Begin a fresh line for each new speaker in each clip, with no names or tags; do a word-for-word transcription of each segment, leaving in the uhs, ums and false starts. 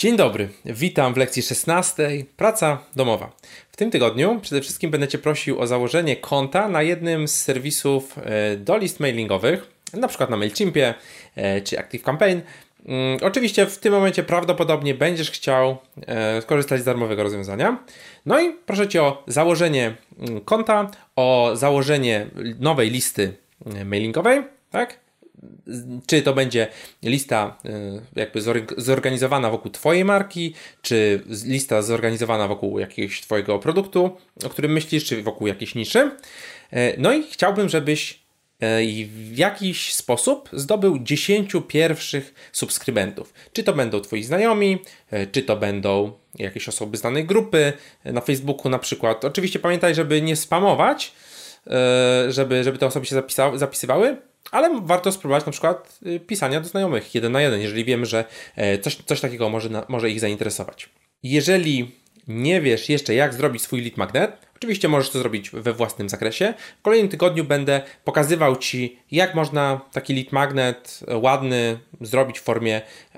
Dzień dobry, witam w lekcji szesnastej. Praca domowa. W tym tygodniu przede wszystkim będę Cię prosił o założenie konta na jednym z serwisów do list mailingowych, na przykład na MailChimpie czy ActiveCampaign. Oczywiście w tym momencie prawdopodobnie będziesz chciał skorzystać z darmowego rozwiązania. No i proszę Cię o założenie konta, o założenie nowej listy mailingowej, tak? Czy to będzie lista jakby zorganizowana wokół Twojej marki, czy lista zorganizowana wokół jakiegoś Twojego produktu, o którym myślisz, czy wokół jakiejś niszy. No i chciałbym, żebyś w jakiś sposób zdobył dziesięciu pierwszych subskrybentów. Czy to będą Twoi znajomi, czy to będą jakieś osoby z danej grupy na Facebooku na przykład. Oczywiście pamiętaj, żeby nie spamować, żeby, żeby te osoby się zapisa- zapisywały, ale warto spróbować na przykład pisania do znajomych jeden na jeden, jeżeli wiemy, że coś, coś takiego może, na, może ich zainteresować. Jeżeli nie wiesz jeszcze, jak zrobić swój lead magnet, oczywiście możesz to zrobić we własnym zakresie. W kolejnym tygodniu będę pokazywał Ci, jak można taki lead magnet ładny zrobić w formie,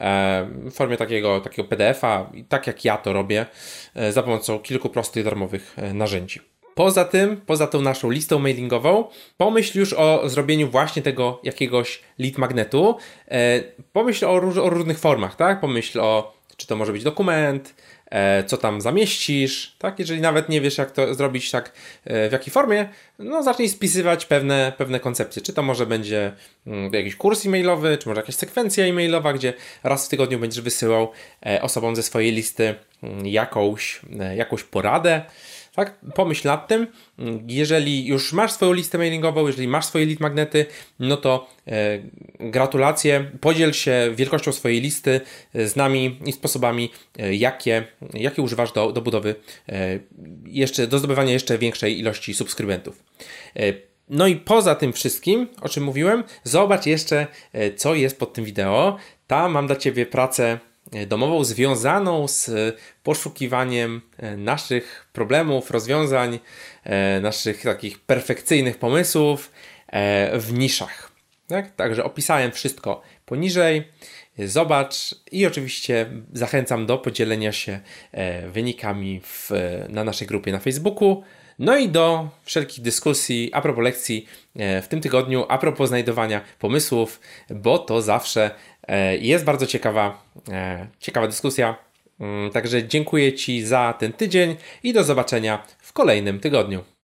w formie takiego, takiego P D F-a, tak jak ja to robię, za pomocą kilku prostych, darmowych narzędzi. Poza tym, poza tą naszą listą mailingową, pomyśl już o zrobieniu właśnie tego jakiegoś lead magnetu. E, pomyśl o, róż, o różnych formach, tak? Pomyśl o, czy to może być dokument, e, co tam zamieścisz, tak? Jeżeli nawet nie wiesz, jak to zrobić, tak, e, w jakiej formie, no zacznij spisywać pewne, pewne koncepcje. Czy to może będzie mm, jakiś kurs e-mailowy, czy może jakaś sekwencja e-mailowa, gdzie raz w tygodniu będziesz wysyłał e, osobom ze swojej listy mm, jakąś, e, jakąś poradę. Tak, pomyśl nad tym. Jeżeli już masz swoją listę mailingową, jeżeli masz swoje lead magnety, no to e, gratulacje. Podziel się wielkością swojej listy z nami i sposobami, e, jakie, jakie używasz do, do budowy, e, jeszcze, do zdobywania jeszcze większej ilości subskrybentów. E, no i poza tym wszystkim, o czym mówiłem, zobacz jeszcze, e, co jest pod tym wideo. Tam mam dla Ciebie pracę domową związaną z poszukiwaniem naszych problemów, rozwiązań, naszych takich perfekcyjnych pomysłów w niszach. Tak? Także opisałem wszystko poniżej. Zobacz i oczywiście zachęcam do podzielenia się wynikami w, na naszej grupie na Facebooku. No i do wszelkich dyskusji a propos lekcji w tym tygodniu, a propos znajdowania pomysłów, bo to zawsze jest bardzo ciekawa, ciekawa dyskusja. Także dziękuję Ci za ten tydzień i do zobaczenia w kolejnym tygodniu.